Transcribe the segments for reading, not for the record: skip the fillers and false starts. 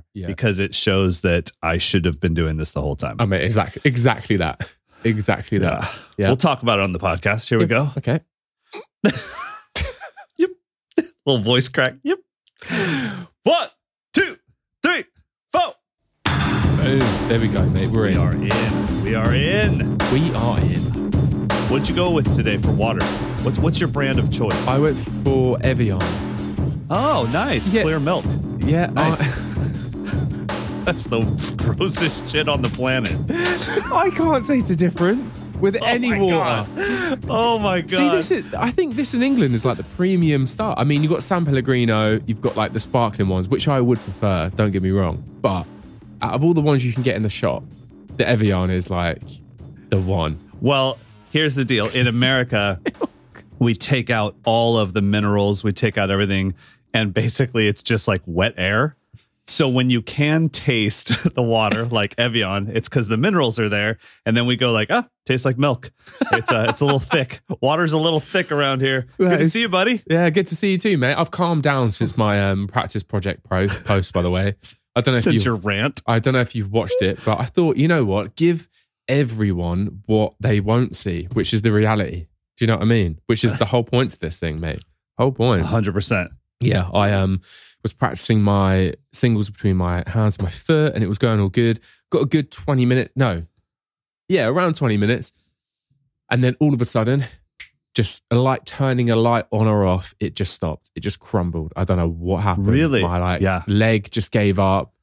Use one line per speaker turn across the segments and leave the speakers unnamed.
more because it shows that I should have been doing this the whole time.
I mean, exactly that. Exactly that. Yeah.
We'll talk about it on the podcast. Here we go.
Okay.
Yep. Little voice crack. Yep. 1, 2, 3, 4.
Boom. There we go, mate.
We are in.
What'd
you go with today for water? What's your brand of choice?
I went for Evian.
Oh, nice. Yeah. Clear milk.
Yeah.
Nice. That's the grossest shit on the planet.
I can't taste the difference with any water.
Oh my God.
See, I think this in England is like the premium stuff. I mean, you've got San Pellegrino, you've got like the sparkling ones, which I would prefer, don't get me wrong. But out of all the ones you can get in the shop, the Evian is like the one.
Well, here's the deal. In America, we take out all of the minerals, we take out everything, and basically it's just like wet air. So when you can taste the water like Evian, it's because the minerals are there. And then we go like, tastes like milk. It's a little thick. Water's a little thick around here. Good to see you, buddy.
Yeah, good to see you too, mate. I've calmed down since my practice project post, by the way. I don't know
if your rant.
I don't know if you've watched it, but I thought, you know what? Give everyone what they won't see, which is the reality. Do you know what I mean? Which is the whole point to this thing, mate. Whole point.
100%.
Yeah, I was practicing my singles between my hands and my foot, and it was going all good. Got a good 20 minutes. Around 20 minutes. And then all of a sudden, just turning a light on or off, it just stopped. It just crumbled. I don't know what happened.
Really?
My leg just gave up.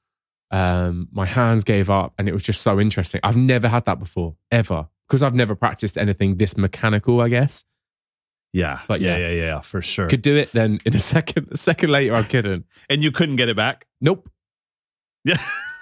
My hands gave up, and it was just so interesting. I've never had that before, ever, because I've never practiced anything this mechanical, I guess.
Yeah. But yeah, for sure.
Could do it, then in a second later, I couldn't.
And you couldn't get it back?
Nope.
Yeah.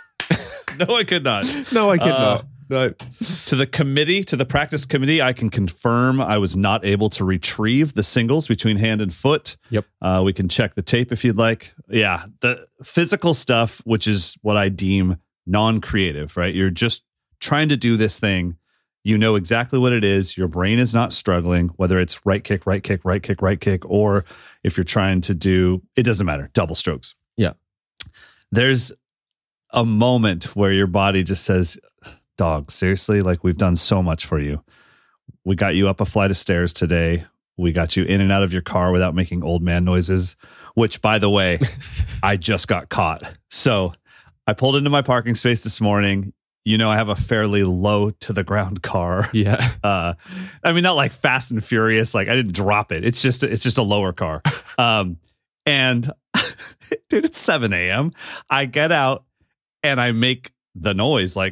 No, I could not.
No, I could not. No.
To the practice committee, I can confirm I was not able to retrieve the singles between hand and foot.
Yep.
We can check the tape if you'd like. Yeah. The physical stuff, which is what I deem non-creative, right? You're just trying to do this thing. You know exactly what it is. Your brain is not struggling, whether it's right kick, right kick, right kick, right kick, or if you're trying to do, it doesn't matter, double strokes.
Yeah.
There's a moment where your body just says, dog, seriously, like we've done so much for you. We got you up a flight of stairs today. We got you in and out of your car without making old man noises, which, by the way, I just got caught. So I pulled into my parking space this morning. You know, I have a fairly low to the ground car.
Yeah.
I mean, not like Fast and Furious. Like I didn't drop it. It's just a lower car. And dude, it's 7 a.m. I get out and I make the noise like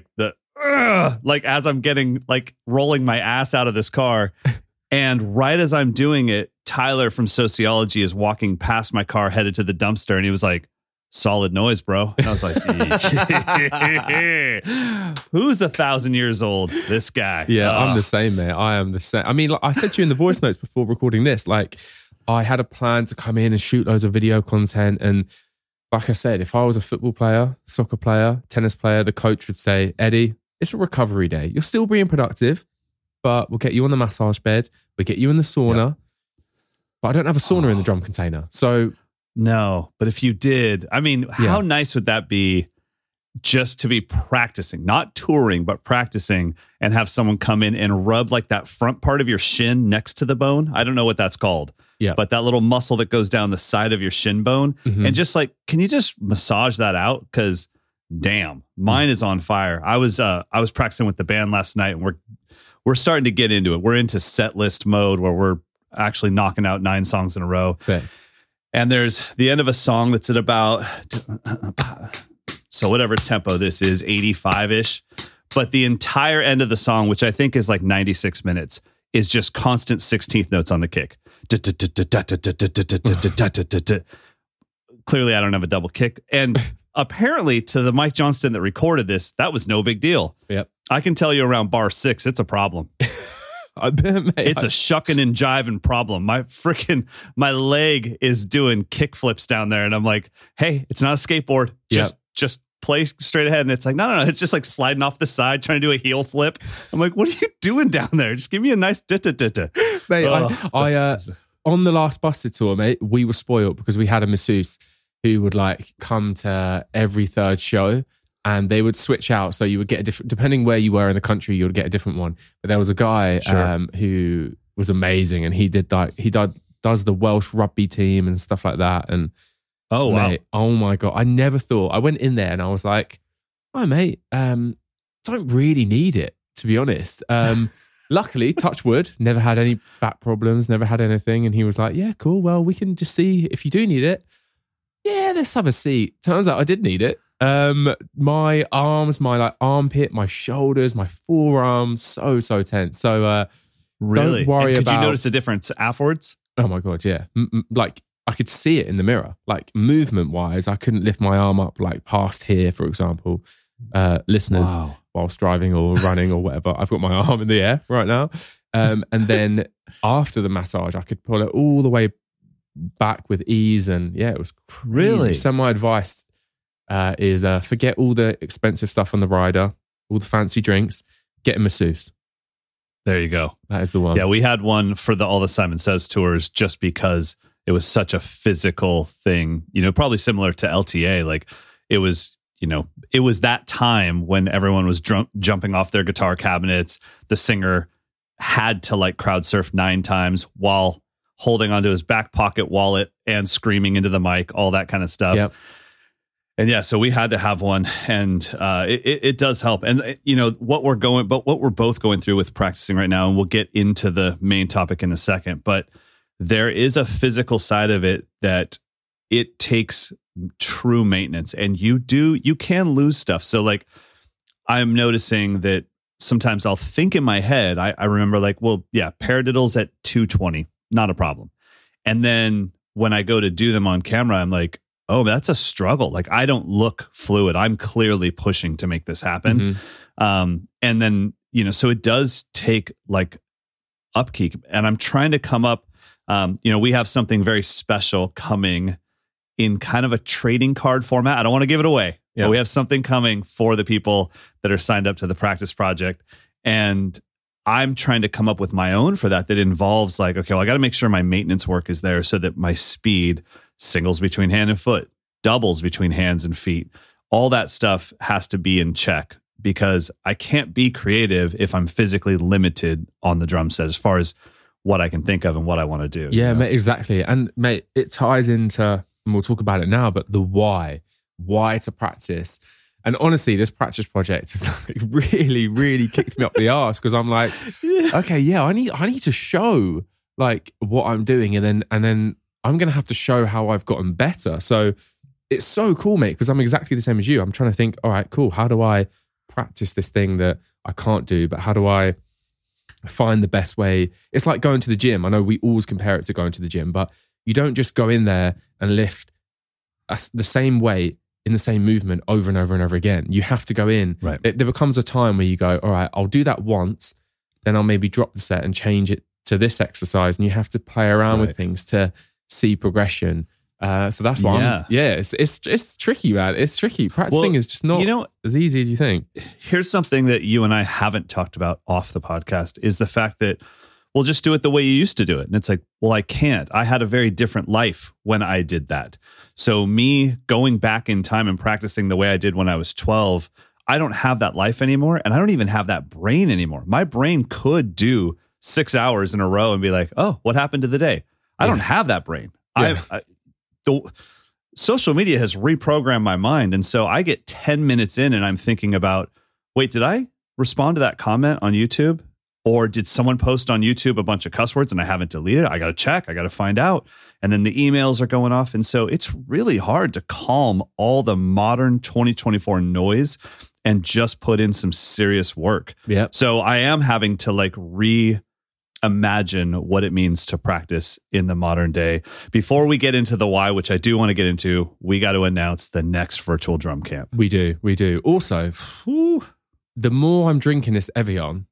as I'm getting rolling my ass out of this car. And right as I'm doing it, Tyler from Sociology is walking past my car headed to the dumpster. And he was like, solid noise, bro. And I was like, who's 1,000 years old? This guy.
Yeah, I'm the same, mate. I am the same. I mean, I said to you in the voice notes before recording this, like I had a plan to come in and shoot loads of video content. And like I said, if I was a football player, soccer player, tennis player, the coach would say, Eddie, it's a recovery day. You're still being productive, but we'll get you on the massage bed. We'll get you in the sauna. Yep. But I don't have a sauna in the drum container. So
no, but if you did, I mean, how nice would that be just to be practicing, not touring, but practicing and have someone come in and rub like that front part of your shin next to the bone? I don't know what that's called.
Yeah.
But that little muscle that goes down the side of your shin bone and just like, can you just massage that out? Because damn, mine is on fire. I was practicing with the band last night and we're starting to get into it. We're into set list mode where we're actually knocking out 9 songs in a row.
Same.
And there's the end of a song that's at about, so whatever tempo this is, 85-ish. But the entire end of the song, which I think is like 96 minutes, is just constant 16th notes on the kick. Clearly, I don't have a double kick. And apparently, to the Mike Johnston that recorded this, that was no big deal.
Yep.
I can tell you around bar 6, it's a problem.
I bet, mate.
It's a shucking and jiving problem. My leg is doing kick flips down there. And I'm like, hey, it's not a skateboard. Just play straight ahead. And it's like, no. It's just like sliding off the side, trying to do a heel flip. I'm like, what are you doing down there? Just give me a nice da-da-da-da.
Mate, I on the last Busted tour, mate, we were spoiled because we had a masseuse who would like come to every third show, and they would switch out. So you would get a different, depending where you were in the country, you would get a different one. But there was a guy who was amazing, and he does the Welsh rugby team and stuff like that. And
oh wow,
mate, oh my God, I never thought. I went in there and I was like, "Oh mate, don't really need it, to be honest." Luckily, touch wood, never had any back problems, never had anything. And he was like, "Yeah, cool. Well, we can just see if you do need it. Yeah, let's have a seat." Turns out I did need it. My arms, my like armpit, my shoulders, my forearms, so tense. So
really?
Don't worry
and could
about.
you notice a difference afterwards?
Oh my God, yeah. Like I could see it in the mirror. Like movement wise, I couldn't lift my arm up like past here, for example. Listeners,
Wow.
whilst driving or running or whatever, I've got my arm in the air right now. And then after the massage, I could pull it all the way back with ease. And yeah, it was crazy.
Really?
So my advice is forget all the expensive stuff on the rider, all the fancy drinks, get a masseuse.
There you go.
That is the one.
Yeah, we had one for all the Simon Says tours just because it was such a physical thing, probably similar to LTA. Like it was that time when everyone was jumping off their guitar cabinets. The singer had to like crowd surf 9 times while holding onto his back pocket wallet and screaming into the mic, all that kind of stuff.
Yep.
And yeah, so we had to have one, and it does help. And what we're both going through with practicing right now, and we'll get into the main topic in a second, but there is a physical side of it that it takes true maintenance, and you can lose stuff. So like I'm noticing that sometimes I'll think in my head, I remember like, well, yeah, paradiddles at 220, not a problem. And then when I go to do them on camera, I'm like, oh, that's a struggle. Like I don't look fluid. I'm clearly pushing to make this happen.
Mm-hmm.
And then, so it does take like upkeep, and I'm trying to come up, we have something very special coming in kind of a trading card format. I don't want to give it away, but we have something coming for the people that are signed up to the practice project. And I'm trying to come up with my own for that involves like, okay, well, I got to make sure my maintenance work is there so that my speed, singles between hand and foot, doubles between hands and feet, all that stuff has to be in check, because I can't be creative if I'm physically limited on the drum set as far as what I can think of and what I want to do.
Yeah, mate, exactly. And mate, it ties into, and we'll talk about it now, but the why to practice. And honestly, this practice project has like really, really kicked me up the arse, because I'm like, okay, yeah, I need to show like what I'm doing, and then I'm going to have to show how I've gotten better. So it's so cool, mate, because I'm exactly the same as you. I'm trying to think, all right, cool. How do I practice this thing that I can't do? But how do I find the best way? It's like going to the gym. I know we always compare it to going to the gym, but you don't just go in there and lift the same weight in the same movement over and over and over again. You have to go in.
Right.
There becomes a time where you go, all right, I'll do that once, then I'll maybe drop the set and change it to this exercise. And you have to play around with things to see progression. So that's why it's tricky, man. It's tricky. Practicing is just not as easy as you think.
Here's something that you and I haven't talked about off the podcast is the fact that we'll just do it the way you used to do it. And it's like, well, I can't. I had a very different life when I did that. So me going back in time and practicing the way I did when I was 12, I don't have that life anymore. And I don't even have that brain anymore. My brain could do 6 hours in a row and be like, oh, what happened to the day? I don't have that brain.
Yeah.
The social media has reprogrammed my mind. And so I get 10 minutes in and I'm thinking about, wait, did I respond to that comment on YouTube? Or did someone post on YouTube a bunch of cuss words and I haven't deleted it? I got to check. I got to find out. And then the emails are going off. And so it's really hard to calm all the modern 2024 noise and just put in some serious work.
Yeah.
So I am having to like reimagine what it means to practice in the modern day. Before we get into the why, which I do want to get into, we got to announce the next virtual drum camp.
We do. Also, the more I'm drinking this Evian,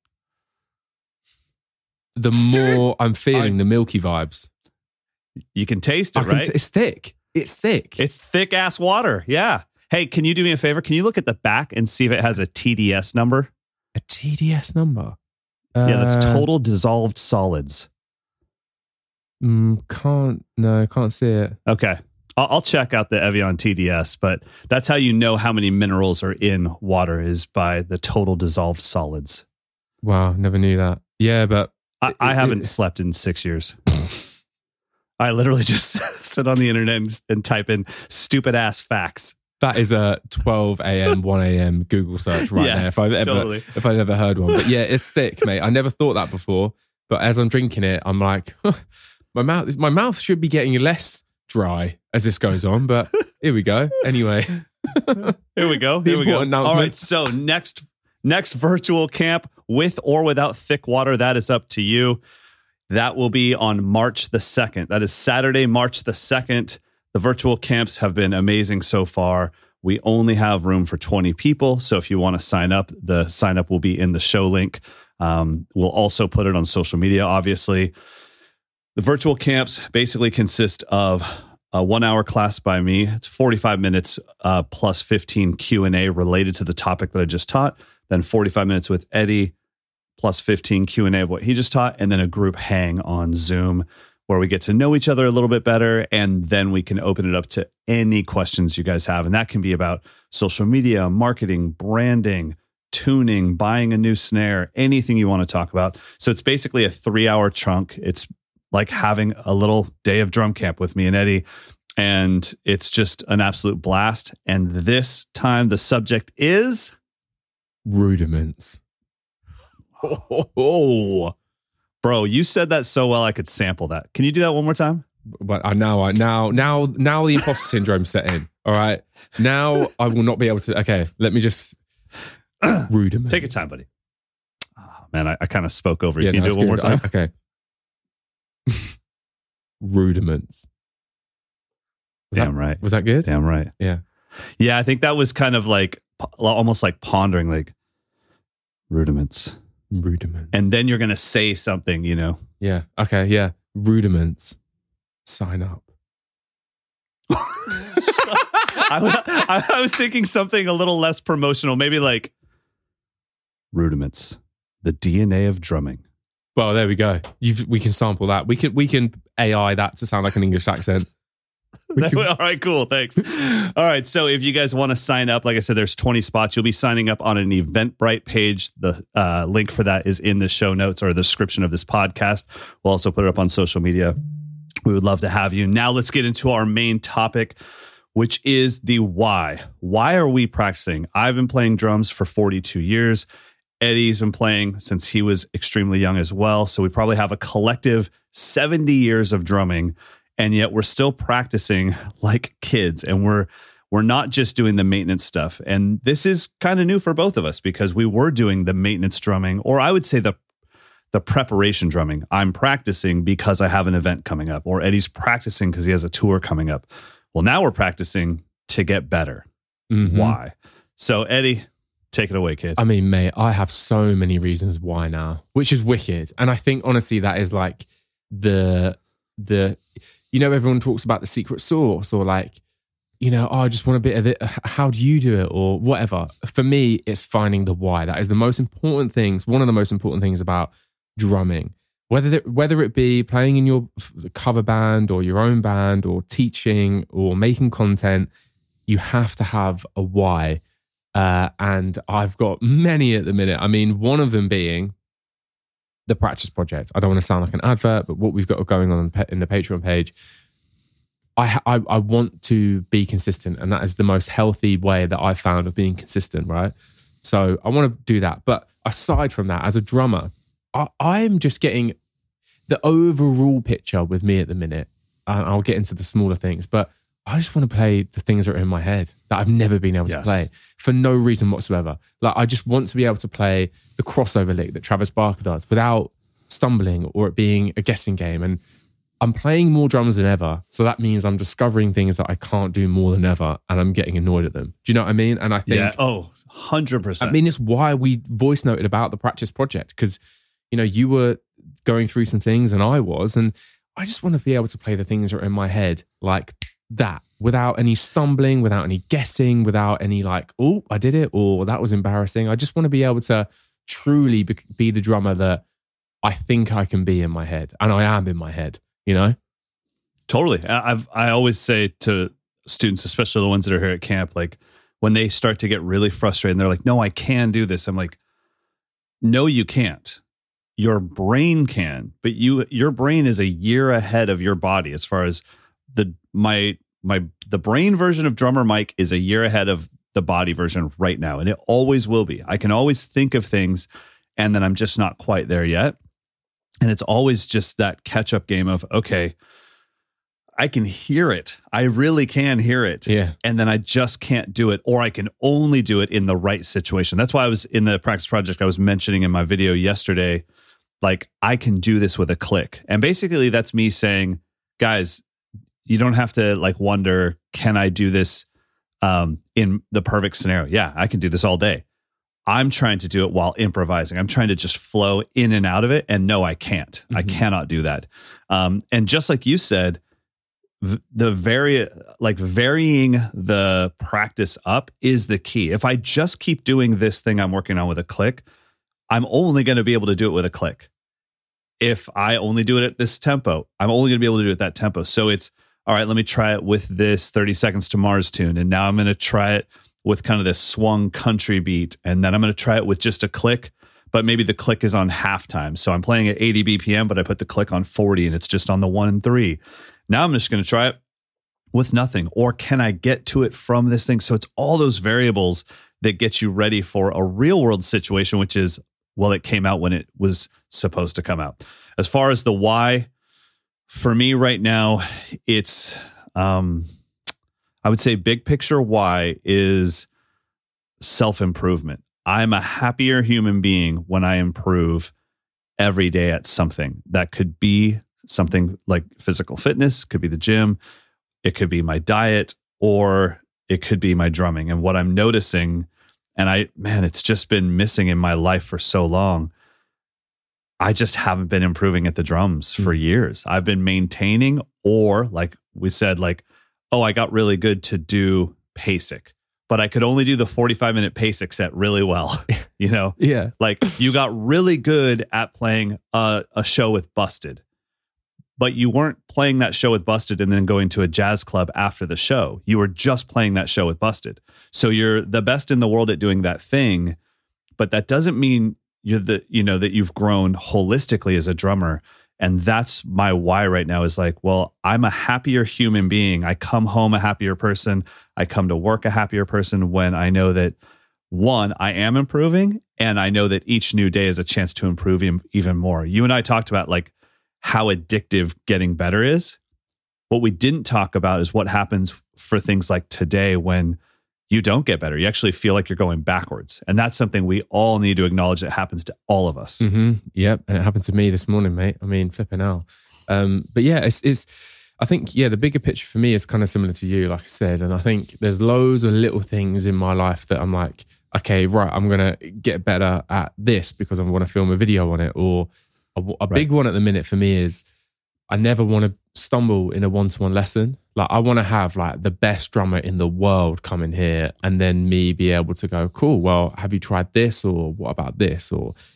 the more I'm feeling the milky vibes.
You can taste it, right?
It's thick. It's thick.
It's thick ass water. Yeah. Hey, can you do me a favor? Can you look at the back and see if it has a TDS number?
A TDS number?
Yeah, that's total dissolved solids.
Can't see it.
Okay. I'll check out the Evian TDS, but that's how you know how many minerals are in water is by the total dissolved solids.
Wow, never knew that. Yeah, but
I haven't slept in 6 years. I literally just sit on the internet and type in stupid ass facts.
That is a 12 a.m., 1 a.m. Google search right there. If I've ever heard one. But yeah, it's thick, mate. I never thought that before. But as I'm drinking it, I'm like, my mouth should be getting less dry as this goes on. But here we go. Anyway.
Here we go. All right. So next virtual camp with or without thick water, that is up to you. That will be on March the 2nd. That is Saturday, March the 2nd. The virtual camps have been amazing so far. We only have room for 20 people. So if you want to sign up, the sign up will be in the show link. We'll also put it on social media, obviously. The virtual camps basically consist of a 1 hour class by me. It's 45 minutes plus 15 Q&A related to the topic that I just taught. Then 45 minutes with Eddie plus 15 Q&A of what he just taught. And then a group hang on Zoom where we get to know each other a little bit better. And then we can open it up to any questions you guys have. And that can be about social media, marketing, branding, tuning, buying a new snare, anything you want to talk about. So it's basically a 3-hour chunk. It's like having a little day of drum camp with me and Eddie. And it's just an absolute blast. And this time the subject is
rudiments.
Oh, bro, you said that so well I could sample that. Can you do that one more time?
But now the imposter syndrome set in. All right. Now I will not be able to. Okay, let me just rudiments.
Take your time, buddy. Oh, man, I kind of spoke over you. Can you do it one more time?
Okay. Rudiments.
Right.
Was that good?
Damn right.
Yeah.
Yeah, I think that was kind of like almost like pondering, like rudiments. And then you're going to say something, you know?
Yeah. Okay. Yeah. Rudiments. Sign up.
I was thinking something a little less promotional, maybe like rudiments, the DNA of drumming.
Well, there we go. We can sample that. We can AI that to sound like an English accent.
All right, cool. Thanks. All right. So if you guys want to sign up, like I said, there's 20 spots. You'll be signing up on an Eventbrite page. The link for that is in the show notes or the description of this podcast. We'll also put it up on social media. We would love to have you. Now let's get into our main topic, which is the why. Why are we practicing? I've been playing drums for 42 years. Eddie's been playing since he was extremely young as well. So we probably have a collective 70 years of drumming. And yet we're still practicing like kids, and we're not just doing the maintenance stuff. And this is kind of new for both of us because we were doing the maintenance drumming, or I would say the preparation drumming. I'm practicing because I have an event coming up, or Eddie's practicing because he has a tour coming up. Well, now we're practicing to get better. Mm-hmm. Why? So Eddie, take it away, kid.
I mean, mate, I have so many reasons why now, which is wicked. And I think honestly, that is like the you know, everyone talks about the secret sauce or like, you know, oh, I just want a bit of it. How do you do it? Or whatever. For me, it's finding the why. That is the most important things. One of the most important things about drumming, whether it be playing in your cover band or your own band or teaching or making content, you have to have a why. And I've got many at the minute. I mean, one of them being the practice project. I don't want to sound like an advert, but what we've got going on in the Patreon page, I want to be consistent, and that is the most healthy way that I've found of being consistent, right? So I want to do that. But aside from that, as a drummer, I'm just getting the overall picture with me at the minute. I'll get into the smaller things, but I just want to play the things that are in my head that I've never been able to play for no reason whatsoever. Like, I just want to be able to play the crossover lick that Travis Barker does without stumbling or it being a guessing game. And I'm playing more drums than ever. So that means I'm discovering things that I can't do more than ever, and I'm getting annoyed at them. Do you know what I mean? And I think...
100%.
I mean, it's why we voice noted about the practice project, because, you know, you were going through some things and I was, and I just want to be able to play the things that are in my head like that, without any stumbling, without any guessing, without any like, oh, I did it, or that was embarrassing. I just want to be able to truly be the drummer that I think I can be in my head, and I am in my head, you know?
Totally. I always say to students, especially the ones that are here at camp, like when they start to get really frustrated and they're like, no, I can do this. I'm like, no, you can't. Your brain can, but your brain is a year ahead of your body as far as the brain version of drummer Mike is a year ahead of the body version right now. And it always will be. I can always think of things and then I'm just not quite there yet. And it's always just that catch up game of, okay, I can hear it. I really can hear it.
Yeah.
And then I just can't do it, or I can only do it in the right situation. That's why I was in the practice project I was mentioning in my video yesterday, like I can do this with a click. And basically that's me saying, guys, you don't have to like wonder, can I do this in the perfect scenario? Yeah, I can do this all day. I'm trying to do it while improvising. I'm trying to just flow in and out of it. And no, I can't. Mm-hmm. I cannot do that. And just like you said, varying the practice up is the key. If I just keep doing this thing I'm working on with a click, I'm only going to be able to do it with a click. If I only do it at this tempo, I'm only going to be able to do it at that tempo. So it's, all right, let me try it with this 30 Seconds to Mars tune. And now I'm going to try it with kind of this swung country beat. And then I'm going to try it with just a click, but maybe the click is on halftime. So I'm playing at 80 BPM, but I put the click on 40 and it's just on the 1 and 3. Now I'm just going to try it with nothing. Or can I get to it from this thing? So it's all those variables that get you ready for a real world situation, which is, well, it came out when it was supposed to come out. As far as the why, for me right now, it's, I would say big picture why is self-improvement. I'm a happier human being when I improve every day at something. That could be something like physical fitness, could be the gym, it could be my diet, or it could be my drumming. And what I'm noticing, and it's just been missing in my life for so long, I just haven't been improving at the drums for years. I've been maintaining, or like we said, like, oh, I got really good to do PASIC, but I could only do the 45-minute PASIC set really well. You know?
Yeah.
Like you got really good at playing a show with Busted, but you weren't playing that show with Busted and then going to a jazz club after the show. You were just playing that show with Busted. So you're the best in the world at doing that thing, but that doesn't mean that you've grown holistically as a drummer. And that's my why right now is like, well, I'm a happier human being. I come home a happier person. I come to work a happier person when I know that, one, I am improving, and I know that each new day is a chance to improve even more. You and I talked about like how addictive getting better is. What we didn't talk about is what happens for things like today when you don't get better. You actually feel like you're going backwards. And that's something we all need to acknowledge that happens to all of us.
Mm-hmm. Yep. And it happened to me this morning, mate. I mean, flipping out. But yeah, it's I think, the bigger picture for me is kind of similar to you, like I said. And I think there's loads of little things in my life that I'm like, okay, right, I'm going to get better at this because I want to film a video on it. Or a big one at the minute for me is I never want to stumble in a one-to-one lesson. Like I want to have like the best drummer in the world come in here and then me be able to go, cool, well, have you tried this? Or what about this?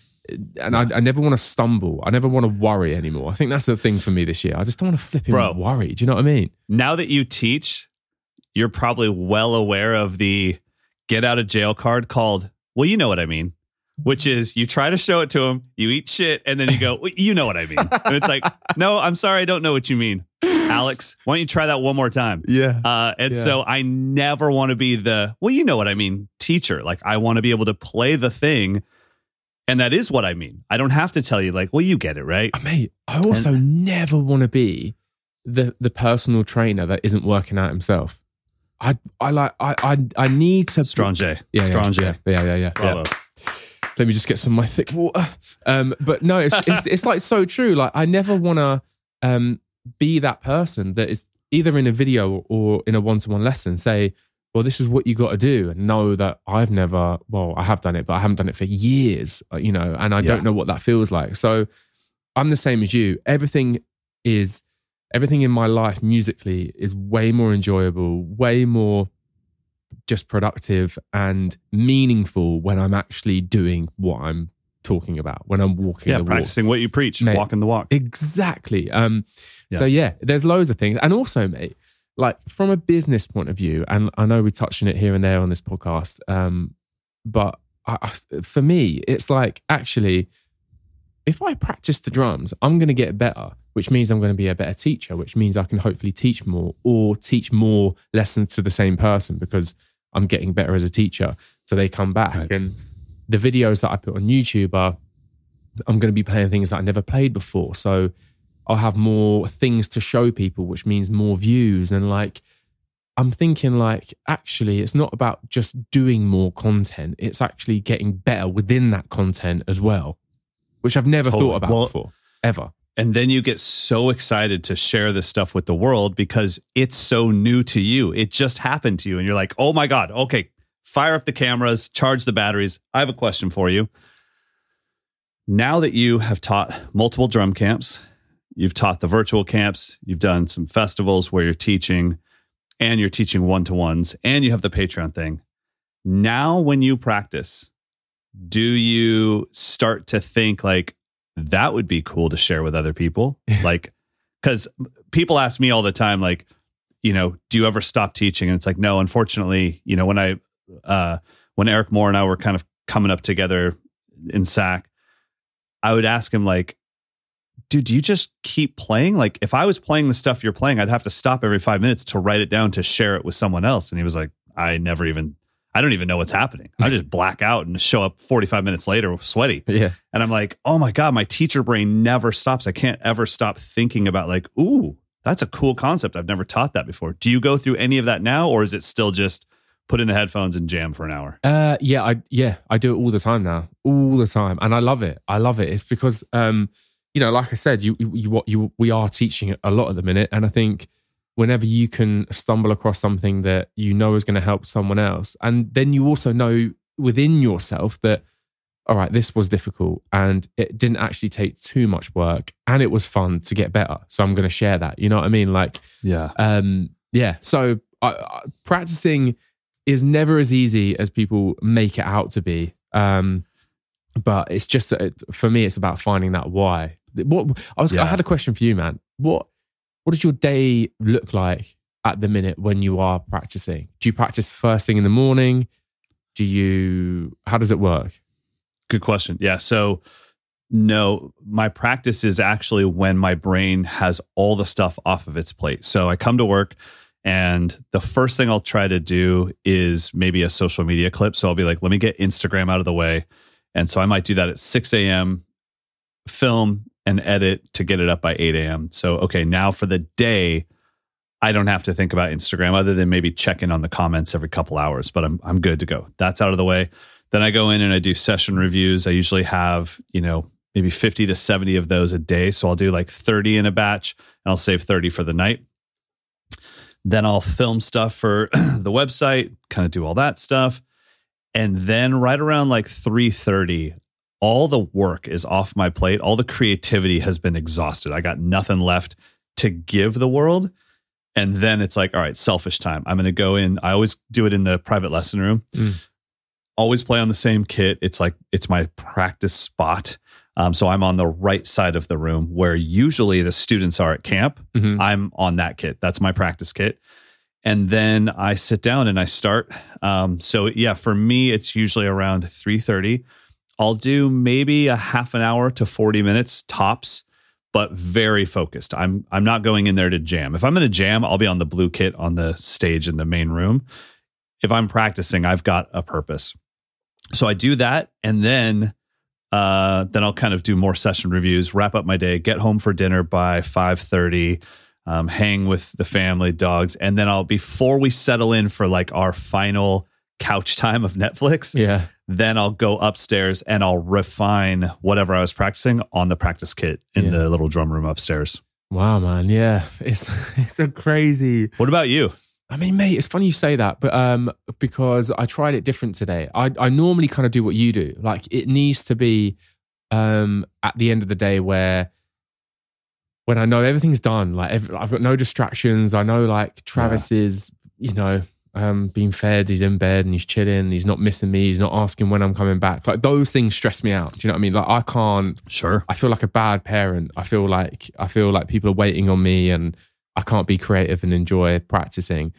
I never want to stumble. I never want to worry anymore. I think that's the thing for me this year. I just don't want to flip worry. Do you know what I mean?
Now that you teach, you're probably well aware of the get out of jail card called, well, you know what I mean. Which is you try to show it to him, you eat shit, and then you go, well, you know what I mean. And it's like, no, I'm sorry, I don't know what you mean. Alex, why don't you try that one more time?
Yeah.
So I never want to be the, well, you know what I mean, teacher. Like I want to be able to play the thing. And that is what I mean. I don't have to tell you like, well, you get it, right?
Mate, I also never want to be the personal trainer that isn't working out himself. I need to.
Strong J.
Yeah.
Strong J.
Yeah.
Bravo.
Yeah. Let me just get some of my thick water. But no, it's like so true. Like I never want to be that person that is either in a video or in a one-to-one lesson say, well, this is what you got to do, and know that I have done it, but I haven't done it for years, and I don't know what that feels like. So I'm the same as you. Everything in my life musically is way more enjoyable, way more just productive and meaningful when I'm actually doing what I'm talking about when I'm walking the walk.
Practicing what you preach,
Mate,
walking the walk.
Exactly. So yeah, there's loads of things. And also, mate, like from a business point of view, and I know we touched on it here and there on this podcast, but for me, it's like, actually, if I practice the drums, I'm going to get better, which means I'm going to be a better teacher, which means I can hopefully teach more or teach more lessons to the same person because I'm getting better as a teacher. So they come back. Right. And the videos that I put on YouTube I'm going to be playing things that I never played before. So I'll have more things to show people, which means more views. And like, I'm thinking like, actually, it's not about just doing more content. It's actually getting better within that content as well, which I've never thought about before, ever.
And then you get so excited to share this stuff with the world because it's so new to you. It just happened to you. And you're like, oh my God, okay, fire up the cameras, charge the batteries. I have a question for you. Now that you have taught multiple drum camps, you've taught the virtual camps, you've done some festivals where you're teaching, and you're teaching one-to-ones, and you have the Patreon thing. Now when you practice, do you start to think like, that would be cool to share with other people? Like, because people ask me all the time, like, you know, do you ever stop teaching? And it's like, no, unfortunately, you know, when Eric Moore and I were kind of coming up together in SAC, I would ask him like, dude, do you just keep playing? Like, if I was playing the stuff you're playing, I'd have to stop every 5 minutes to write it down to share it with someone else. And he was like, I don't even know what's happening. I just black out and show up 45 minutes later sweaty.
Yeah.
And I'm like, oh my God, my teacher brain never stops. I can't ever stop thinking about like, ooh, that's a cool concept. I've never taught that before. Do you go through any of that now? Or is it still just put in the headphones and jam for an hour?
I do it all the time now, all the time. And I love it. It's because, you know, like I said, we are teaching a lot at the minute. And I think whenever you can stumble across something that you know is going to help someone else, and then you also know within yourself that, all right, this was difficult and it didn't actually take too much work and it was fun to get better. So I'm going to share that. You know what I mean? Like, yeah. So practicing is never as easy as people make it out to be. But it's just, for me, it's about finding that why. I had a question for you, man. What does your day look like at the minute when you are practicing? Do you practice first thing in the morning? How does it work?
Good question. Yeah. So no, my practice is actually when my brain has all the stuff off of its plate. So I come to work and the first thing I'll try to do is maybe a social media clip. So I'll be like, let me get Instagram out of the way. And so I might do that at 6 a.m., film and edit to get it up by 8 a.m. So, okay, now for the day, I don't have to think about Instagram other than maybe checking on the comments every couple hours, but I'm good to go. That's out of the way. Then I go in and I do session reviews. I usually have, you know, maybe 50 to 70 of those a day. So I'll do like 30 in a batch and I'll save 30 for the night. Then I'll film stuff for the website, kind of do all that stuff. And then right around like 3:30, all the work is off my plate. All the creativity has been exhausted. I got nothing left to give the world. And then it's like, all right, selfish time. I'm going to go in. I always do it in the private lesson room. Always play on the same kit. It's like, it's my practice spot. So I'm on the right side of the room where usually the students are at camp. Mm-hmm. I'm on that kit. That's my practice kit. And then I sit down and I start. So yeah, for me, it's usually around 3:30. I'll do maybe a half an hour to 40 minutes tops, but very focused. I'm not going in there to jam. If I'm going to jam, I'll be on the blue kit on the stage in the main room. If I'm practicing, I've got a purpose. So I do that, and then I'll kind of do more session reviews, wrap up my day, get home for dinner by 5:30. Hang with the family, dogs, and then before we settle in for like our final couch time of Netflix, then I'll go upstairs and I'll refine whatever I was practicing on the practice kit in the little drum room upstairs.
Wow, man. Yeah, it's a crazy.
What about you?
I mean, mate, it's funny you say that, but because I tried it different today. I normally kind of do what you do. Like, it needs to be at the end of the day when I know everything's done, like I've got no distractions. I know like Travis is, you know, being fed, he's in bed and he's chilling, he's not missing me, he's not asking when I'm coming back. Like those things stress me out. Do you know what I mean? Like I can't.
Sure.
I feel like a bad parent. I feel like people are waiting on me, and I can't be creative and enjoy practicing.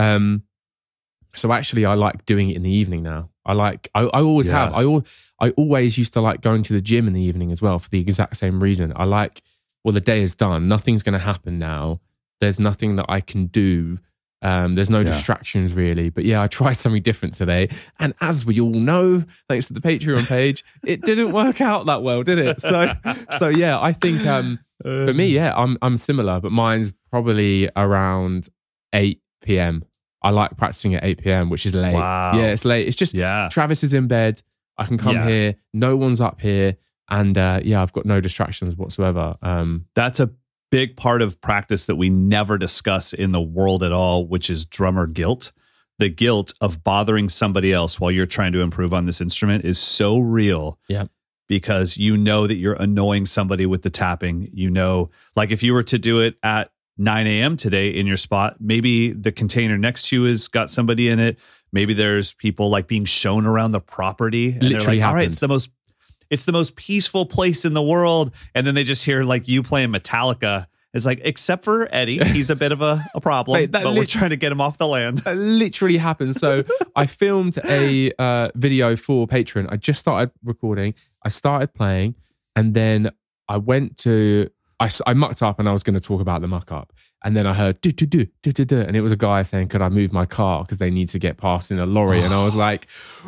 So actually, I like doing it in the evening now. I always have. I always used to like going to the gym in the evening as well for the exact same reason. I like, well, the day is done. Nothing's going to happen now. There's nothing that I can do. There's no distractions really. But yeah, I tried something different today. And as we all know, thanks to the Patreon page, it didn't work out that well, did it? So yeah, I think for me, yeah, I'm similar, but mine's probably around 8 p.m. I like practicing at 8 p.m., which is late.
Wow.
Yeah, it's late. It's just Travis is in bed. I can come here. No one's up here. And I've got no distractions whatsoever.
That's a big part of practice that we never discuss in the world at all, which is drummer guilt. The guilt of bothering somebody else while you're trying to improve on this instrument is so real.
Yeah.
Because you know that you're annoying somebody with the tapping. You know, like if you were to do it at 9 a.m. today in your spot, maybe the container next to you has got somebody in it. Maybe there's people like being shown around the proproperty. And
Literally
they're like, all right,
happened.
it's the most peaceful place in the world. And then they just hear like you playing Metallica. It's like, except for Eddie, he's a bit of a problem,
Wait,
but we're trying to get him off the land.
That literally happened. So I filmed a video for Patreon. I just started recording. I started playing, and then I went to... I mucked up and I was going to talk about the muck up. And then I heard do. And it was a guy saying, could I move my car? Because they need to get past in a lorry. And I was like,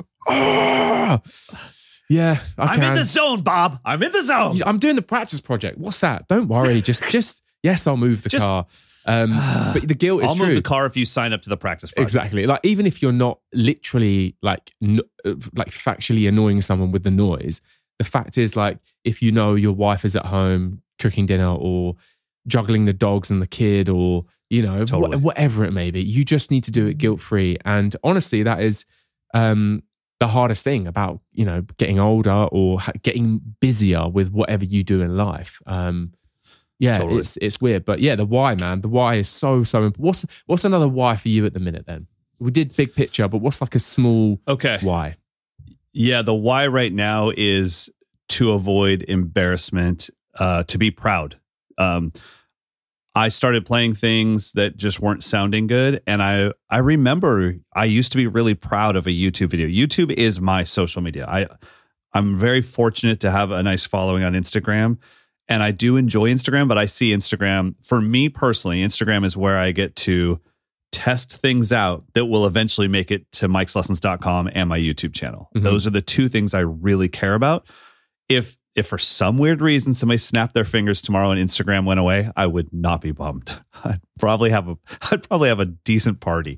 oh, yeah,
I'm in the zone, Bob. I'm in the zone.
I'm doing the practice project. What's that? Don't worry. Just yes, I'll move the car. But the guilt is true.
I'll move the car if you sign up to the practice project.
Exactly. Like even if you're not literally like factually annoying someone with the noise, the fact is like if you know your wife is at home cooking dinner or juggling the dogs and the kid or, you know, whatever it may be, you just need to do it guilt-free. And honestly, that is the hardest thing about, you know, getting older or getting busier with whatever you do in life. It's weird. But yeah, the why, man. The why is so important. What's another why for you at the minute then? We did big picture, but what's like a small why?
Yeah, the why right now is to avoid embarrassment, to be proud. I started playing things that just weren't sounding good. And I remember I used to be really proud of a YouTube video. YouTube is my social media. I'm very fortunate to have a nice following on Instagram. And I do enjoy Instagram, but I see Instagram, for me personally, Instagram is where I get to test things out that will eventually make it to Mike'sLessons.com and my YouTube channel. Mm-hmm. Those are the two things I really care about. If for some weird reason somebody snapped their fingers tomorrow and Instagram went away, I would not be bummed. I'd probably have a decent party.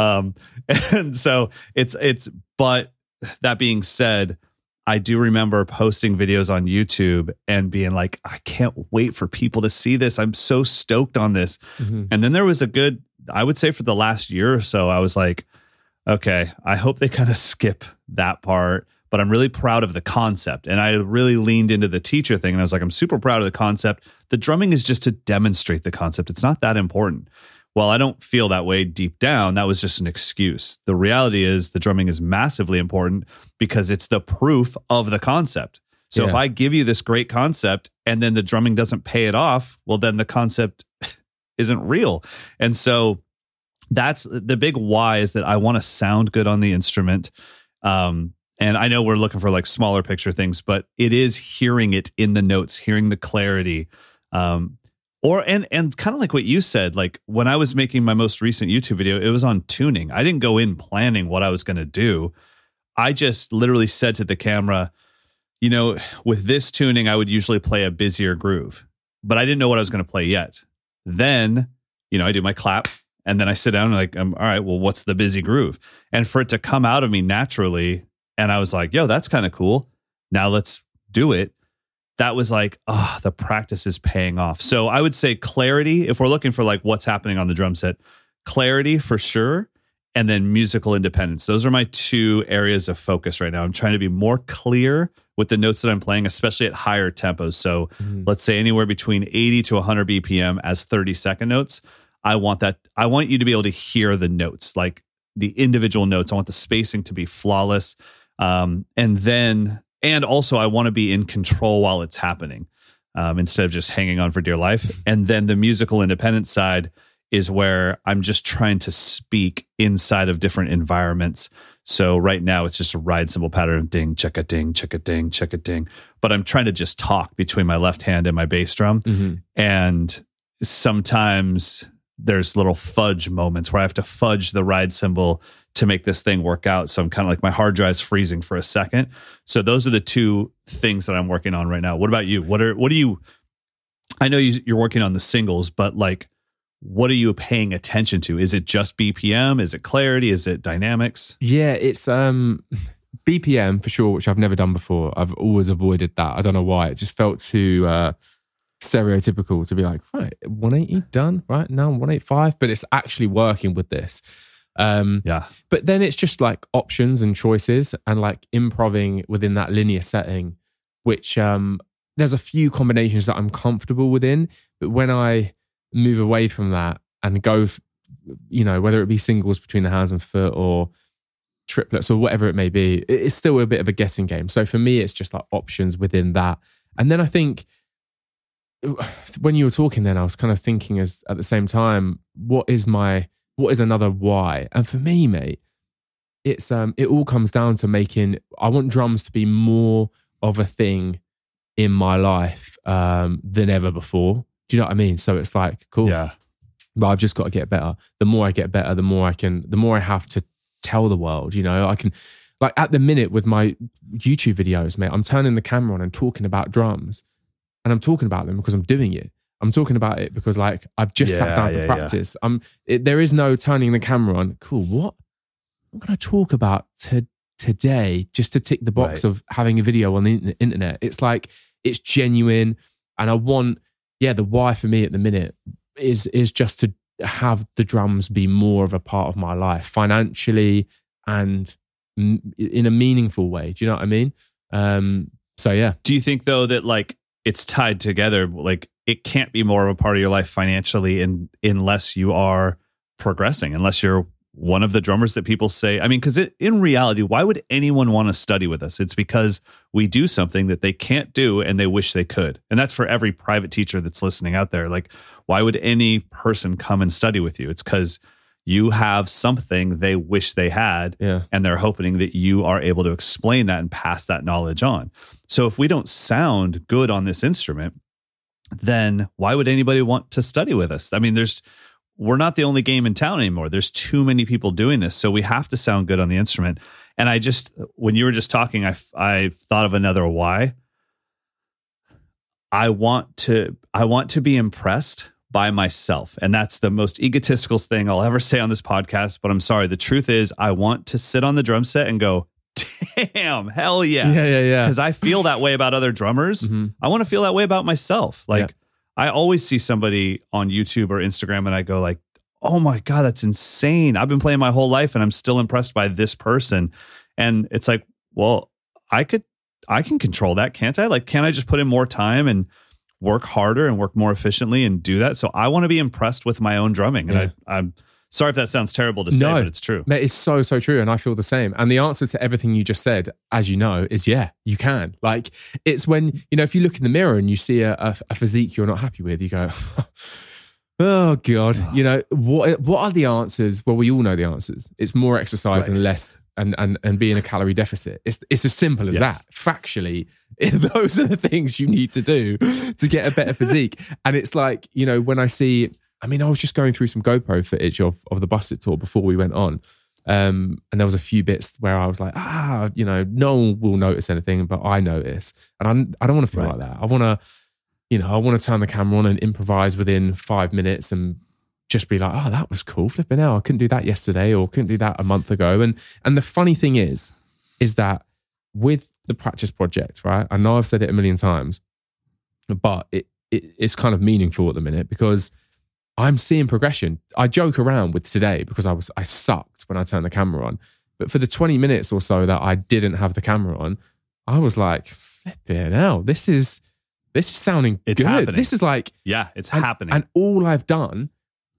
And so but that being said, I do remember posting videos on YouTube and being like, I can't wait for people to see this. I'm so stoked on this. Mm-hmm. And then there was I would say for the last year or so, I was like, okay, I hope they kind of skip that part. But I'm really proud of the concept. And I really leaned into the teacher thing. And I was like, I'm super proud of the concept. The drumming is just to demonstrate the concept. It's not that important. Well, I don't feel that way deep down. That was just an excuse. The reality is the drumming is massively important because it's the proof of the concept. So if I give you this great concept and then the drumming doesn't pay it off, well, then the concept isn't real. And so that's the big why, is that I want to sound good on the instrument. And I know we're looking for like smaller picture things, but it is hearing it in the notes, hearing the clarity. And kind of like what you said, like when I was making my most recent YouTube video, it was on tuning. I didn't go in planning what I was going to do. I just literally said to the camera, you know, with this tuning, I would usually play a busier groove, but I didn't know what I was going to play yet. Then, you know, I do my clap and then I sit down and like, all right, well, what's the busy groove? And for it to come out of me naturally, and I was like, yo, that's kind of cool. Now let's do it. That was like, the practice is paying off. So I would say clarity, if we're looking for like what's happening on the drum set, clarity for sure. And then musical independence. Those are my two areas of focus right now. I'm trying to be more clear with the notes that I'm playing, especially at higher tempos. So let's say anywhere between 80 to 100 BPM as 30-second notes. I want you to be able to hear the notes. Like the individual notes. I want the spacing to be flawless. And also I want to be in control while it's happening, instead of just hanging on for dear life. And then the musical independence side is where I'm just trying to speak inside of different environments. So right now it's just a ride cymbal pattern of ding, check a ding, check a ding, check a ding. But I'm trying to just talk between my left hand and my bass drum.
Mm-hmm.
And sometimes there's little fudge moments where I have to fudge the ride cymbal to make this thing work out. So I'm kind of like my hard drive's freezing for a second. So those are the two things that I'm working on right now. What about you? What do you, I know you're working on the singles, but like, what are you paying attention to? Is it just BPM? Is it clarity? Is it dynamics?
Yeah, it's BPM for sure, which I've never done before. I've always avoided that. I don't know why. It just felt too stereotypical to be like, right, 180 done, right? Now 185, but it's actually working with this.
Yeah.
But then it's just like options and choices and like improving within that linear setting, which there's a few combinations that I'm comfortable within. But when I move away from that and go, whether it be singles between the hands and foot or triplets or whatever it may be, it's still a bit of a guessing game. So for me, it's just like options within that. And then I think when you were talking then, I was kind of thinking at the same time, what is another why? And for me, mate, it's it all comes down to I want drums to be more of a thing in my life than ever before. Do you know what I mean? So it's like, cool.
Yeah.
But I've just got to get better. The more I get better, the more I have to tell the world, I can, like at the minute with my YouTube videos, mate, I'm turning the camera on and talking about drums, and I'm talking about them because I'm doing it. I'm talking about it because like I've just sat down to practice. There is no turning the camera on. Cool. What I'm going to talk about today just to tick the box of having a video on the internet. It's like, it's genuine. And I want, the why for me at the minute is just to have the drums be more of a part of my life financially and in a meaningful way. Do you know what I mean? So yeah.
Do you think though that like it's tied together? Like it can't be more of a part of your life financially unless you are progressing, unless you're one of the drummers that people say, I mean, because in reality, why would anyone want to study with us? It's because we do something that they can't do and they wish they could. And that's for every private teacher that's listening out there. Like, why would any person come and study with you? It's because you have something they wish they had, and they're hoping that you are able to explain that and pass that knowledge on. So if we don't sound good on this instrument, then why would anybody want to study with us? I mean, we're not the only game in town anymore. There's too many people doing this. So we have to sound good on the instrument. And when you were just talking, I thought of another why. I want to be impressed by myself. And that's the most egotistical thing I'll ever say on this podcast. But I'm sorry. The truth is I want to sit on the drum set and go, damn, hell yeah.
Yeah.
Because I feel that way about other drummers. Mm-hmm. I want to feel that way about myself. Like, I always see somebody on YouTube or Instagram and I go like, oh my God, that's insane. I've been playing my whole life and I'm still impressed by this person. And it's like, well, I can control that, can't I? Like, can't I just put in more time and work harder and work more efficiently and do that? So I want to be impressed with my own drumming. And I'm sorry if that sounds terrible to say, but it's true.
Mate, it's so, so true. And I feel the same. And the answer to everything you just said, as you know, is you can. Like, it's when, if you look in the mirror and you see a physique you're not happy with, you go, oh God, what are the answers? Well, we all know the answers. It's more exercise and less and be in a calorie deficit. It's as simple as that. Factually, those are the things you need to do to get a better physique. And it's like, when I see, I was just going through some GoPro footage of the Busted tour before we went on. And there was a few bits where I was like, no one will notice anything, but I notice. And I don't want to feel like that. I want to, turn the camera on and improvise within 5 minutes and just be like, oh, that was cool. Flipping out. I couldn't do that yesterday or couldn't do that a month ago. And the funny thing is that with the practice project, right? I know I've said it a million times, but it's kind of meaningful at the minute because I'm seeing progression. I joke around with today because I sucked when I turned the camera on. But for the 20 minutes or so that I didn't have the camera on, I was like, flipping out. This is sounding good.
Happening.
This is like...
Yeah, it's happening.
And all I've done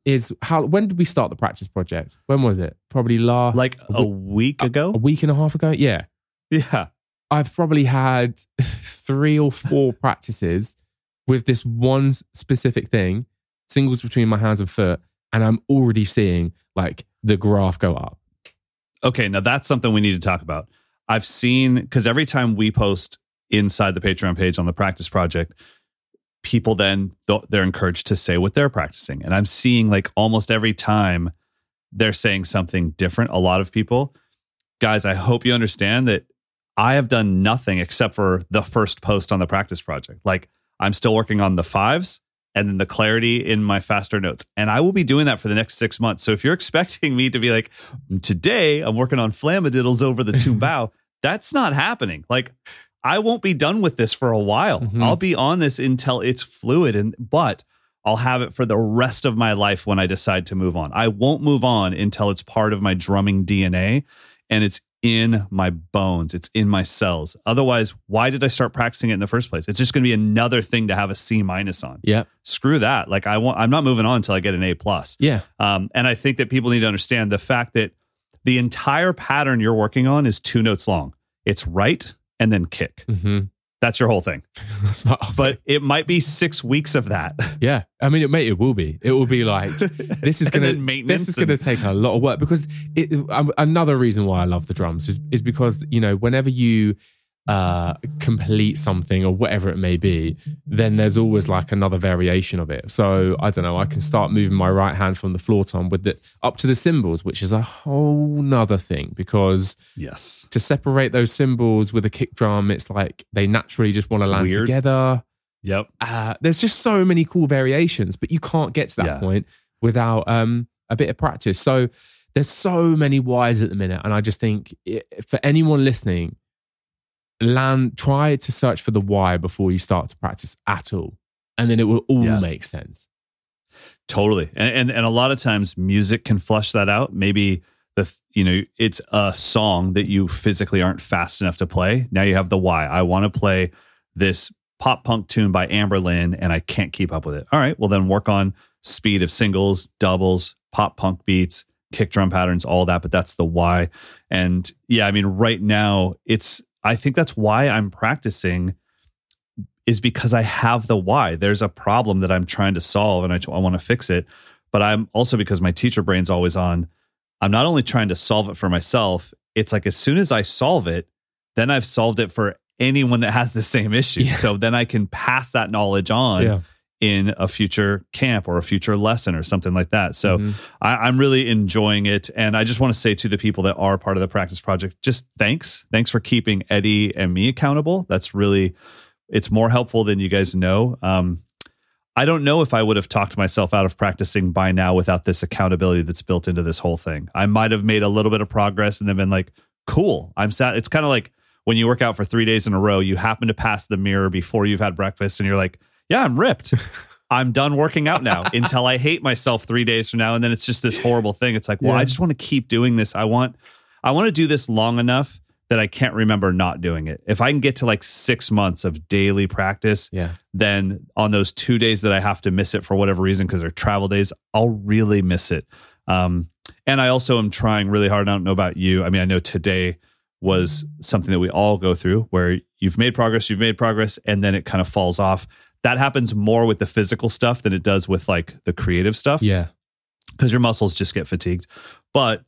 is when did we start the practice project? When was it? Probably
like a week ago?
A week and a half ago? Yeah.
Yeah.
I've probably had 3 or 4 practices with this one specific thing, singles between my hands and foot, and I'm already seeing like the graph go up.
Okay, now that's something we need to talk about. I've seen, because every time we post inside the Patreon page on the practice project, people then, they're encouraged to say what they're practicing. And I'm seeing like almost every time they're saying something different. A lot of people. Guys, I hope you understand that I have done nothing except for the first post on the practice project. Like, I'm still working on the 5s and then the clarity in my faster notes. And I will be doing that for the next 6 months. So if you're expecting me to be like, today I'm working on flammadiddles over the tumbao, that's not happening. Like, I won't be done with this for a while. Mm-hmm. I'll be on this until it's fluid, but I'll have it for the rest of my life when I decide to move on. I won't move on until it's part of my drumming DNA and it's in my bones. It's in my cells. Otherwise, why did I start practicing it in the first place? It's just going to be another thing to have a C- on.
Yeah.
Screw that. Like, I'm not moving on until I get an A+.
Yeah.
And I think that people need to understand the fact that the entire pattern you're working on is 2 notes long. It's right and then kick.
Mm-hmm.
That's your whole thing. But it might be 6 weeks of that.
Yeah. I mean, it will be. It will be like, this is going to take a lot of work, because another reason why I love the drums is because, you know, whenever you complete something or whatever it may be, then there's always like another variation of it. So I don't know, I can start moving my right hand from the floor tom with it up to the cymbals, which is a whole nother thing, because
yes,
to separate those cymbals with a kick drum, it's like they naturally just want to land together.
Yep.
There's just so many cool variations, but you can't get to that point without a bit of practice. So there's so many whys at the minute, and I just think for anyone listening, try to search for the why before you start to practice at all, and then it will all make sense.
Totally. And a lot of times music can flush that out. Maybe it's a song that you physically aren't fast enough to play. Now you have the why. I want to play this pop punk tune by Amberlynn and I can't keep up with it. All right, well then work on speed of singles, doubles, pop punk beats, kick drum patterns, all that, but that's the why. And yeah, I mean, right now I think that's why I'm practicing, is because I have the why. There's a problem that I'm trying to solve and I want to fix it. But I'm also, because my teacher brain's always on, I'm not only trying to solve it for myself, it's like as soon as I solve it, then I've solved it for anyone that has the same issue. Yeah. So then I can pass that knowledge on in a future camp or a future lesson or something like that. So I'm really enjoying it. And I just want to say to the people that are part of the practice project, just thanks. Thanks for keeping Eddie and me accountable. That's really, it's more helpful than you guys know. I don't know if I would have talked myself out of practicing by now without this accountability that's built into this whole thing. I might have made a little bit of progress and then been like, cool, I'm sad. It's kind of like when you work out for 3 days in a row, you happen to pass the mirror before you've had breakfast and you're like, yeah, I'm ripped. I'm done working out now until I hate myself 3 days from now. And then it's just this horrible thing. It's like, well, I just want to keep doing this. I want to do this long enough that I can't remember not doing it. If I can get to like 6 months of daily practice, then on those 2 days that I have to miss it for whatever reason, because they're travel days, I'll really miss it. And I also am trying really hard. I don't know about you. I mean, I know today was something that we all go through where you've made progress, and then it kind of falls off. That happens more with the physical stuff than it does with like the creative stuff.
Yeah.
Because your muscles just get fatigued. But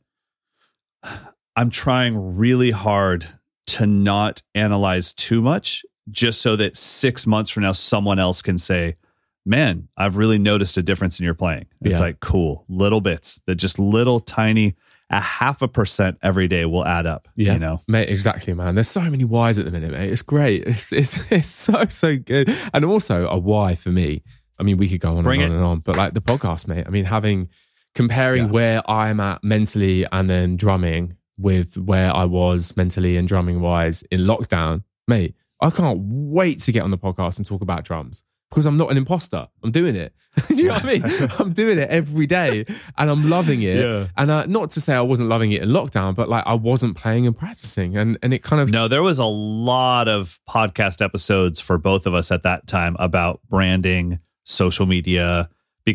I'm trying really hard to not analyze too much, just so that 6 months from now, someone else can say, man, I've really noticed a difference in your playing. It's like, cool, little bits that just little tiny, 0.5% every day will add up.
Yeah,
you know,
mate, exactly, man. There's so many whys at the minute, mate. It's great. It's so good. And also a why for me. I mean, we could go on and on, but like the podcast, mate. I mean, comparing where I'm at mentally and then drumming with where I was mentally and drumming wise in lockdown, mate, I can't wait to get on the podcast and talk about drums. Because I'm not an imposter. I'm doing it. You know what I mean? I'm doing it every day and I'm loving it. Yeah. And not to say I wasn't loving it in lockdown, but like I wasn't playing and practicing. And it kind of...
No, there was a lot of podcast episodes for both of us at that time about branding, social media, because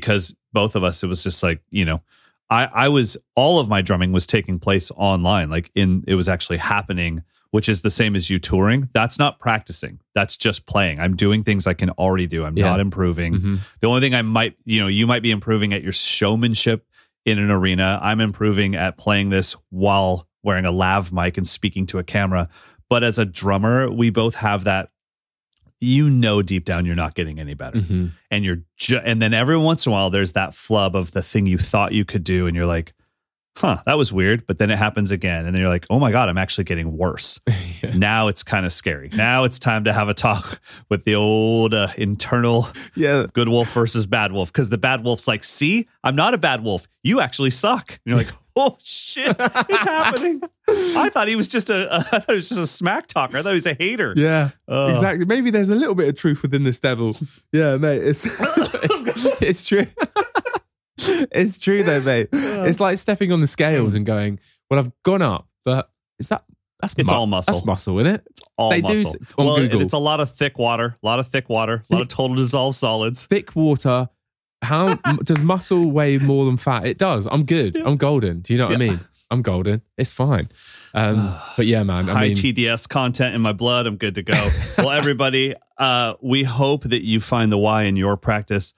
both of us, it was just like, I was, all of my drumming was taking place online. Like it was actually happening, which is the same as you touring. That's not practicing. That's just playing. I'm doing things I can already do. I'm not improving. Mm-hmm. The only thing I might, you might be improving at your showmanship in an arena. I'm improving at playing this while wearing a lav mic and speaking to a camera. But as a drummer, we both have that, deep down you're not getting any better. Mm-hmm. And and then every once in a while there's that flub of the thing you thought you could do and you're like, that was weird. But then it happens again. And then you're like, oh my God, I'm actually getting worse. Yeah. Now it's kind of scary. Now it's time to have a talk with the old internal good wolf versus bad wolf. Because the bad wolf's like, see, I'm not a bad wolf. You actually suck. And you're like, oh shit, it's happening. I thought he was just a smack talker. I thought he was a hater.
Yeah, exactly. Maybe there's a little bit of truth within this devil. Yeah, mate, it's true. It's true though, mate. It's like stepping on the scales and going, well, I've gone up, but that's
all muscle.
That's muscle, isn't it?
It's all muscle.
Google.
It's a lot of thick water, a lot of total dissolved solids.
Thick water. How does muscle weigh more than fat? It does. I'm good. I'm golden. Do you know what I mean? I'm golden. It's fine. But yeah, man.
High TDS content in my blood. I'm good to go. Well, everybody, we hope that you find the why in your practice.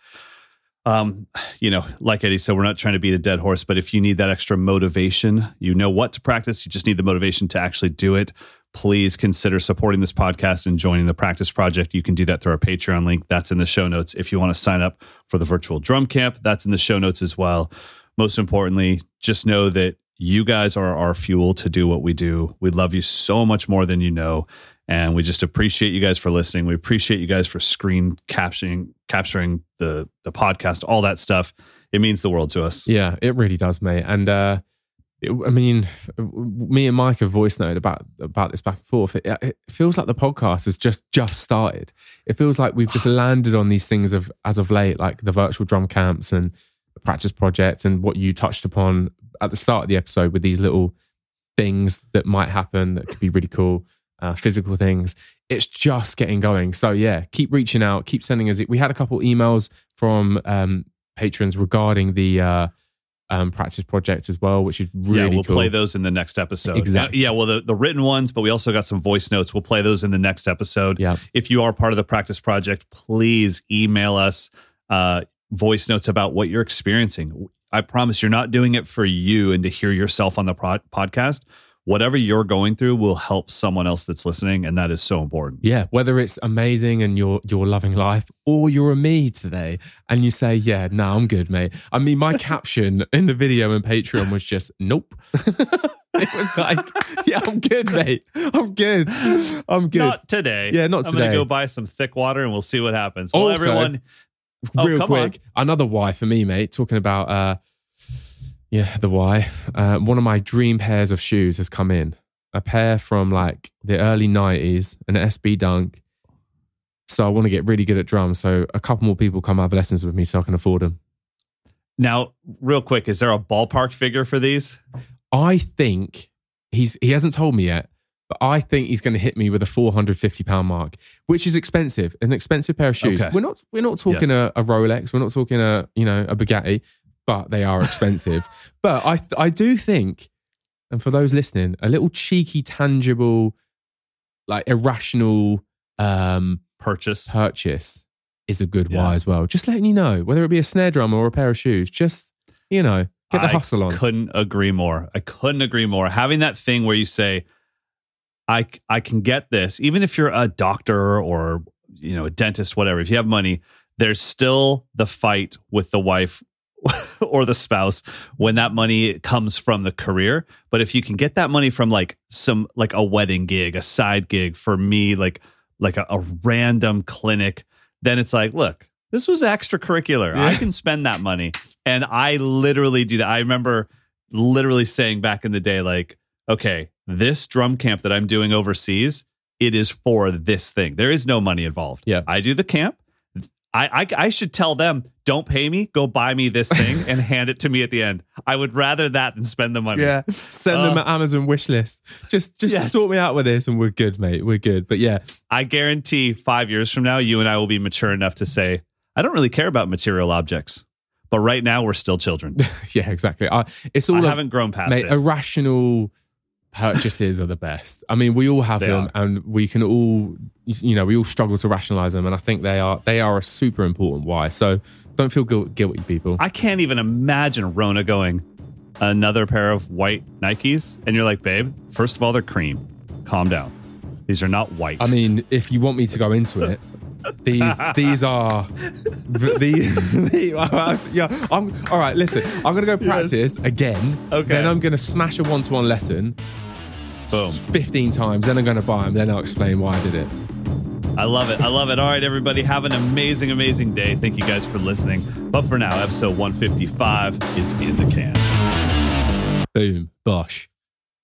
Like Eddie said, we're not trying to beat a dead horse, but if you need that extra motivation, you know what to practice. You just need the motivation to actually do it. Please consider supporting this podcast and joining the Practice Project. You can do that through our Patreon link. That's in the show notes. If you want to sign up for the virtual drum camp, that's in the show notes as well. Most importantly, just know that you guys are our fuel to do what we do. We love you so much more than you know. And we just appreciate you guys for listening. We appreciate you guys for screen capturing the podcast, all that stuff. It means the world to us.
Yeah, it really does, mate. And me and Mike have voice noted about this back and forth. It feels like the podcast has just started. It feels like we've just landed on these things as of late, like the virtual drum camps and the Practice Project and what you touched upon at the start of the episode with these little things that might happen that could be really cool. Physical things. It's just getting going. So yeah, keep reaching out, keep sending us. We had a couple emails from patrons regarding the Practice Project as well, which is really
we'll
cool.
Play those in the next episode.
Exactly.
Well, the written ones, but we also got some voice notes. We'll play those in the next episode.
Yeah.
If you are part of the Practice Project, please email us voice notes about what you're experiencing. I promise you're not doing it for you and to hear yourself on the podcast. Whatever you're going through will help someone else that's listening, and that is so important.
Yeah, whether it's amazing and you're loving life, or you're a me today and you say, yeah, no, I'm good, mate. I mean, my caption in the video and Patreon was just, nope. It was like, yeah, I'm good, mate. I'm good.
Not today.
Yeah, not today.
I'm going to go buy some thick water and we'll see what happens. Well,
also,
everyone...
real quick, another why for me, mate, talking about... the why. One of my dream pairs of shoes has come in. A pair from like the early 90s, an SB Dunk. So I want to get really good at drums. So a couple more people come have lessons with me so I can afford them.
Now, real quick, is there a ballpark figure for these? I
think he hasn't told me yet, but I think he's going to hit me with a £450 mark, which is expensive. An expensive pair of shoes. Okay. We're not talking a Rolex. We're not talking a Bugatti. But they are expensive. But I do think, and for those listening, a little cheeky, tangible, like irrational
purchase
is a good why as well. Just letting you know, whether it be a snare drum or a pair of shoes, just, get the hustle on.
I couldn't agree more. Having that thing where you say, I can get this, even if you're a doctor or, a dentist, whatever, if you have money, there's still the fight with the wife or the spouse when that money comes from the career. But if you can get that money from like a wedding gig, a side gig, for me, like a random clinic, then it's like, look, this was extracurricular. Yeah. I can spend that money. And I literally do that. I remember literally saying back in the day, like, okay, this drum camp that I'm doing overseas, it is for this thing. There is no money involved.
Yeah.
I do the camp. I should tell them, don't pay me, go buy me this thing and hand it to me at the end. I would rather that than spend the money.
Yeah, send them an Amazon wish list. Just sort me out with this and we're good, mate. We're good. But yeah.
I guarantee 5 years from now, you and I will be mature enough to say, I don't really care about material objects, But right now, we're still children.
Yeah, exactly. It's all
I haven't grown past
mate,
it.
irrational purchases are the best. I mean, we all have them, and we can all, we all struggle to rationalize them. And I think they are a super important why. So don't feel guilty, people.
I can't even imagine Rona going, another pair of white Nikes. And you're like, babe, first of all, they're cream. Calm down. These are not white.
I mean, if you want me to go into it, these are yeah. All right. Listen, I'm gonna go practice again.
Okay.
Then I'm gonna smash a 1-to-1 lesson.
Boom.
15 times. Then I'm gonna buy them. Then I'll explain why I did it.
I love it. I love it. All right, everybody, have an amazing, amazing day. Thank you guys for listening. But for now, episode 155 is in the can.
Boom. Bosh.